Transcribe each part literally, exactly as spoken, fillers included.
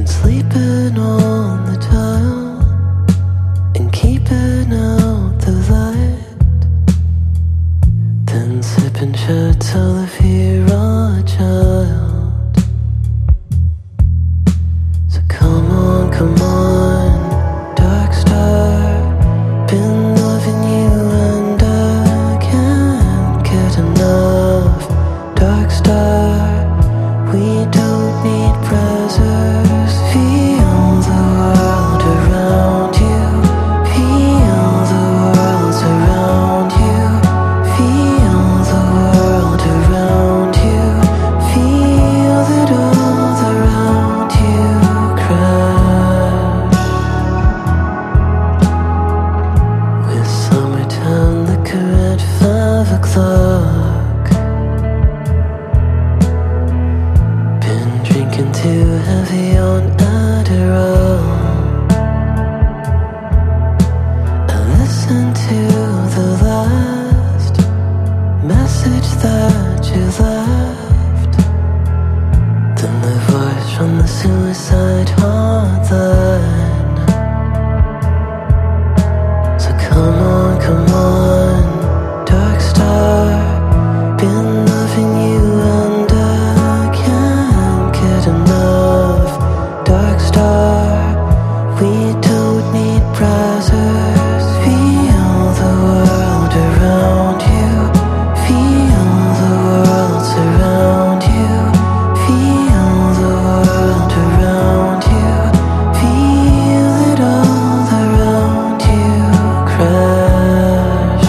Sleeping on the tile and keeping out the light, then sipping shit till if you're a child. So come on, come on, dark star, been loving you and I can't get enough. Dark star, we don't need presents. Feel the world around you. Feel the world around you. Feel the world around you. Feel that all around you crash. With summertime liquor at five o'clock. Been drinking too heavy on Adderall. I listened to the last message that you left, then the voice from the suicide hotline. So come on, come on, dark star, been loving you and I can't get enough. Dark star, we don't need browsers. Feel the world around you. Feel the world surround you. Feel the world around you. Feel it all around you crash.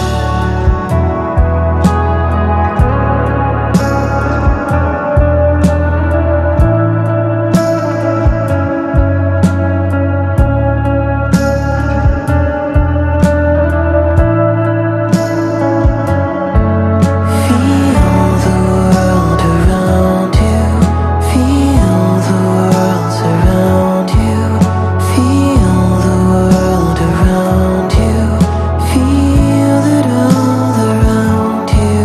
Feel the world around you. Feel the world surround you. Feel the world around you. Feel it all around you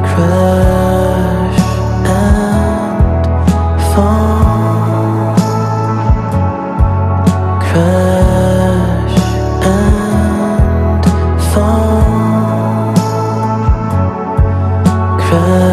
crash and fall. Crash and fall. Crash